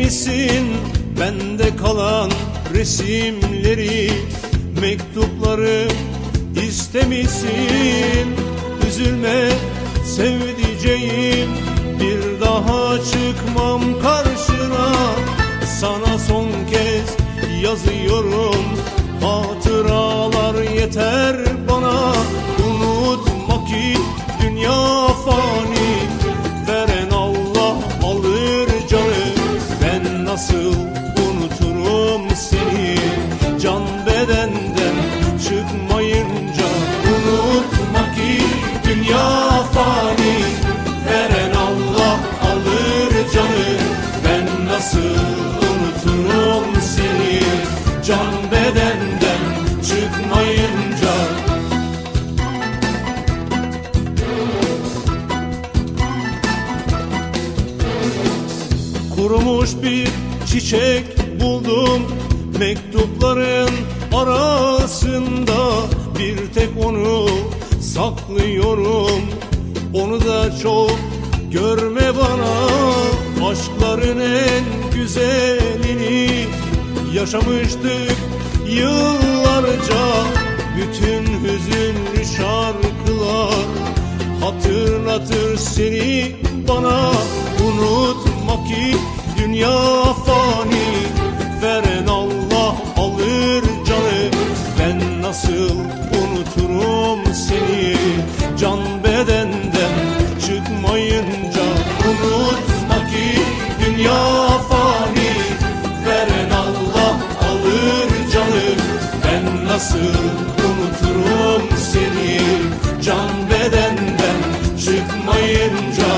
misin bende kalan resimleri, mektupları istemişsin? Üzülme sevdiceğim, bir daha çıkmam karşına. Sana son kez yazıyorum, hatıralar yeter bana. Unutma ki dünya fani, veren Allah alır canı. Ben nasıl unuturum seni, can bedenden çıkmayınca. Unutma ki dünya fani, veren Allah alır canı. Ben nasıl unuturum seni, can bedenden çıkmayınca. Kurumuş bir çiçek buldum mektupların arasında. Bir tek onu saklıyorum, onu da çok görme bana. Aşkların en güzelini yaşamıştık yıllarca. Bütün hüzünlü şarkılar hatırlatır seni bana. Unutma ki dünya fani, veren Allah alır canı. Ben nasıl unuturum seni, can bedenden çıkmayınca. Unutma ki dünya fani, veren Allah alır canı. Ben nasıl unuturum seni, can bedenden çıkmayınca.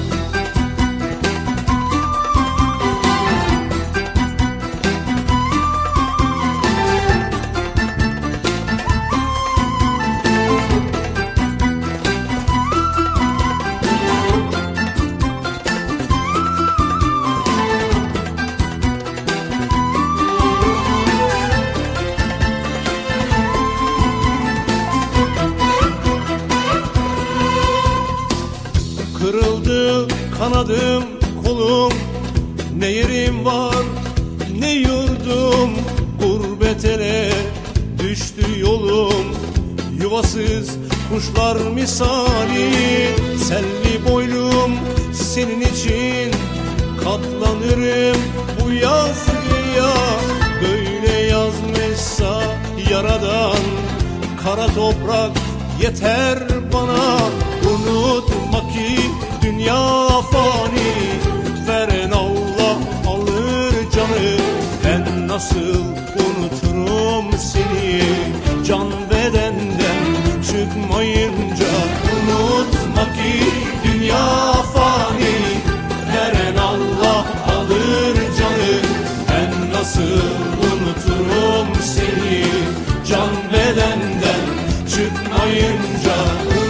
Kırıldı kanadım kolum, ne yerim var ne yurdum. Gurbet ele düştü yolum, yuvasız kuşlar misali. Selli boylum senin için katlanırım bu yazgıya. Böyle yazmışsa yaradan, kara toprak yeter bana. Unutma ki dünya fani, veren Allah alır canı. Ben nasıl unuturum seni, can bedenden çıkmayınca. Unutma ki dünya fani, veren Allah alır canı. Ben nasıl unuturum seni, can bedenden çıkmayınca.